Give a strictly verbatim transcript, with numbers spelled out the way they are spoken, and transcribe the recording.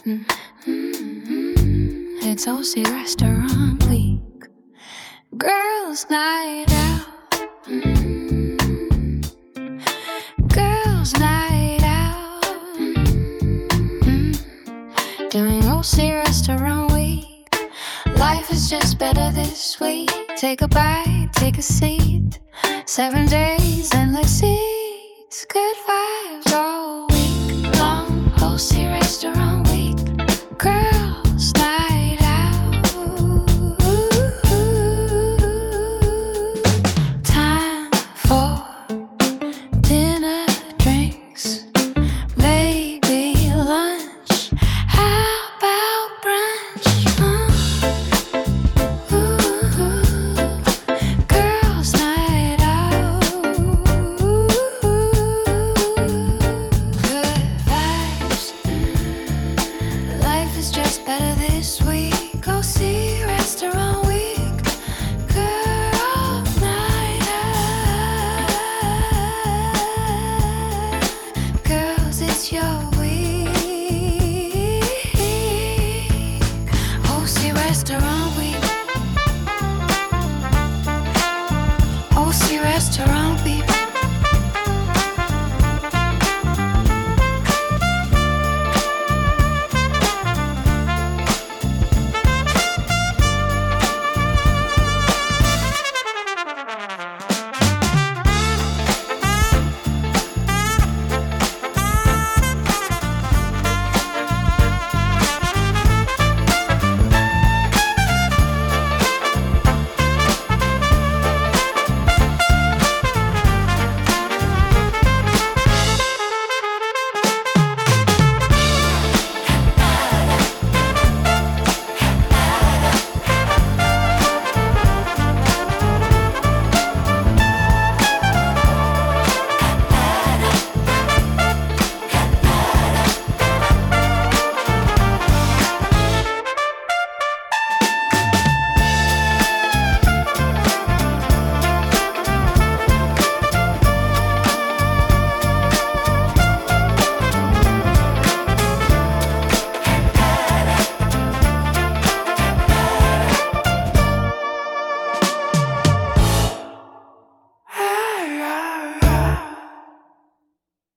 Mm-hmm. It's O C Restaurant Week. Girls' night out. Mm-hmm. Girls' night out. Mm-hmm. Doing O C Restaurant Week. Life is just better this week. Take a bite, take a seat. Seven days, endless seats. Good vibes all